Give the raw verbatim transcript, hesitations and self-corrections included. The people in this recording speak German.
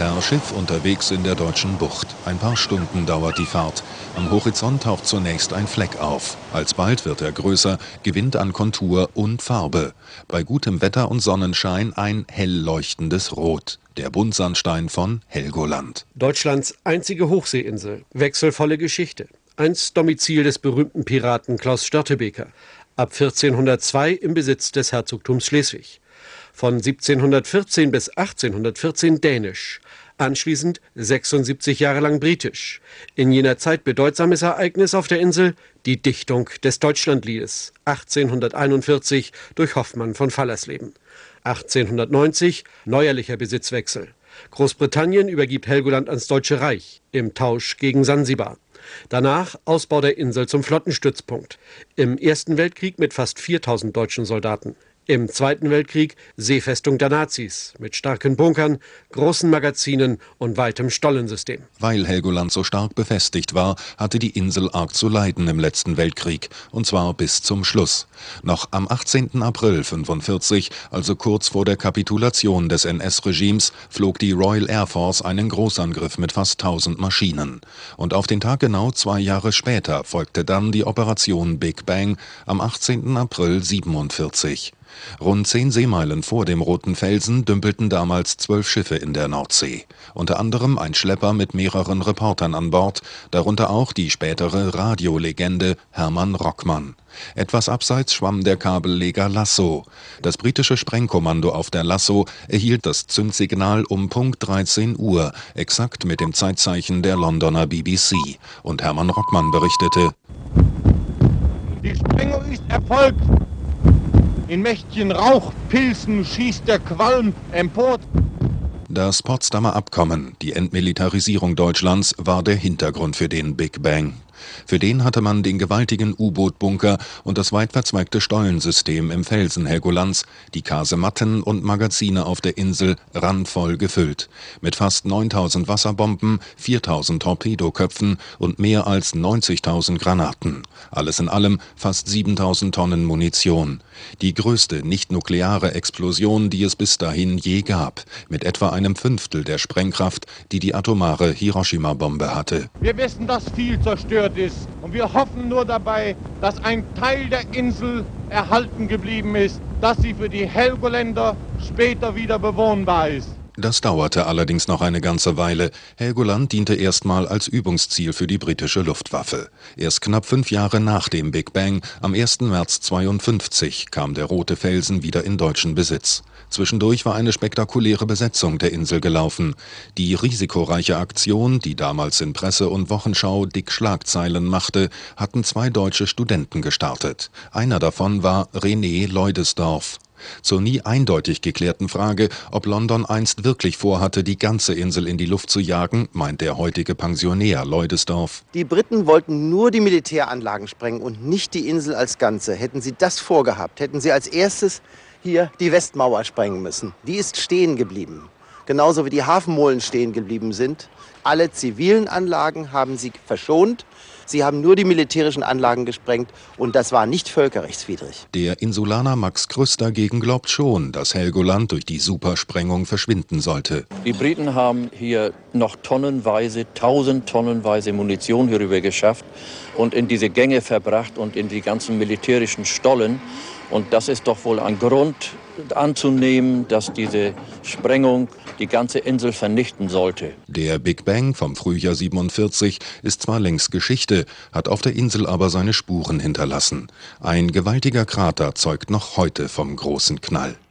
Per Schiff unterwegs in der deutschen Bucht. Ein paar Stunden dauert die Fahrt. Am Horizont taucht zunächst ein Fleck auf. Alsbald wird er größer, gewinnt an Kontur und Farbe. Bei gutem Wetter und Sonnenschein ein hell leuchtendes Rot. Der Buntsandstein von Helgoland. Deutschlands einzige Hochseeinsel. Wechselvolle Geschichte. Einst Domizil des berühmten Piraten Klaus Störtebeker. Ab vierzehnhundertzwei im Besitz des Herzogtums Schleswig. Von siebzehnhundertvierzehn bis achtzehnhundertvierzehn dänisch. Anschließend sechsundsiebzig Jahre lang britisch. In jener Zeit bedeutsames Ereignis auf der Insel, die Dichtung des Deutschlandliedes. achtzehnhunderteinundvierzig durch Hoffmann von Fallersleben. achtzehnhundertneunzig neuerlicher Besitzwechsel. Großbritannien übergibt Helgoland ans Deutsche Reich im Tausch gegen Sansibar. Danach Ausbau der Insel zum Flottenstützpunkt. Im Ersten Weltkrieg mit fast viertausend deutschen Soldaten. Im Zweiten Weltkrieg Seefestung der Nazis mit starken Bunkern, großen Magazinen und weitem Stollensystem. Weil Helgoland so stark befestigt war, hatte die Insel arg zu leiden im letzten Weltkrieg, und zwar bis zum Schluss. Noch am achtzehnten April fünfundvierzig, also kurz vor der Kapitulation des N S-Regimes, flog die Royal Air Force einen Großangriff mit fast tausend Maschinen. Und auf den Tag genau zwei Jahre später folgte dann die Operation Big Bang am achtzehnten April siebenundvierzig. Rund zehn Seemeilen vor dem Roten Felsen dümpelten damals zwölf Schiffe in der Nordsee. Unter anderem ein Schlepper mit mehreren Reportern an Bord, darunter auch die spätere Radiolegende Hermann Rockmann. Etwas abseits schwamm der Kabelleger Lasso. Das britische Sprengkommando auf der Lasso erhielt das Zündsignal um Punkt dreizehn Uhr, exakt mit dem Zeitzeichen der Londoner B B C. Und Hermann Rockmann berichtete: Die Sprengung ist erfolgt. In mächtigen Rauchpilzen schießt der Qualm empor. Das Potsdamer Abkommen, die Entmilitarisierung Deutschlands, war der Hintergrund für den Big Bang. Für den hatte man den gewaltigen U-Boot-Bunker und das weit verzweigte Stollensystem im Felsen Helgolands, die Kasematten und Magazine auf der Insel randvoll gefüllt. Mit fast neuntausend Wasserbomben, viertausend Torpedoköpfen und mehr als neunzigtausend Granaten. Alles in allem fast siebentausend Tonnen Munition. Die größte nicht-nukleare Explosion, die es bis dahin je gab, mit etwa einem Fünftel der Sprengkraft, die die atomare Hiroshima-Bombe hatte. Wir wissen, dass viel zerstört ist, und wir hoffen nur dabei, dass ein Teil der Insel erhalten geblieben ist, dass sie für die Helgoländer später wieder bewohnbar ist. Das dauerte allerdings noch eine ganze Weile. Helgoland diente erstmal als Übungsziel für die britische Luftwaffe. Erst knapp fünf Jahre nach dem Big Bang, am ersten März zweiundfünfzig, kam der Rote Felsen wieder in deutschen Besitz. Zwischendurch war eine spektakuläre Besetzung der Insel gelaufen. Die risikoreiche Aktion, die damals in Presse und Wochenschau dick Schlagzeilen machte, hatten zwei deutsche Studenten gestartet. Einer davon war René Leudesdorf. Zur nie eindeutig geklärten Frage, ob London einst wirklich vorhatte, die ganze Insel in die Luft zu jagen, meint der heutige Pensionär Leudesdorf: Die Briten wollten nur die Militäranlagen sprengen und nicht die Insel als Ganze. Hätten sie das vorgehabt, hätten sie als erstes hier die Westmauer sprengen müssen. Die ist stehen geblieben. Genauso wie die Hafenmolen stehen geblieben sind. Alle zivilen Anlagen haben sie verschont. Sie haben nur die militärischen Anlagen gesprengt, und das war nicht völkerrechtswidrig. Der Insulaner Max Krüss dagegen glaubt schon, dass Helgoland durch die Supersprengung verschwinden sollte. Die Briten haben hier noch tonnenweise, tausend tonnenweise Munition hierüber geschafft und in diese Gänge verbracht und in die ganzen militärischen Stollen. Und das ist doch wohl ein Grund anzunehmen, dass diese Sprengung die ganze Insel vernichten sollte. Der Big Bang vom Frühjahr siebenundvierzig ist zwar längst Geschichte, hat auf der Insel aber seine Spuren hinterlassen. Ein gewaltiger Krater zeugt noch heute vom großen Knall.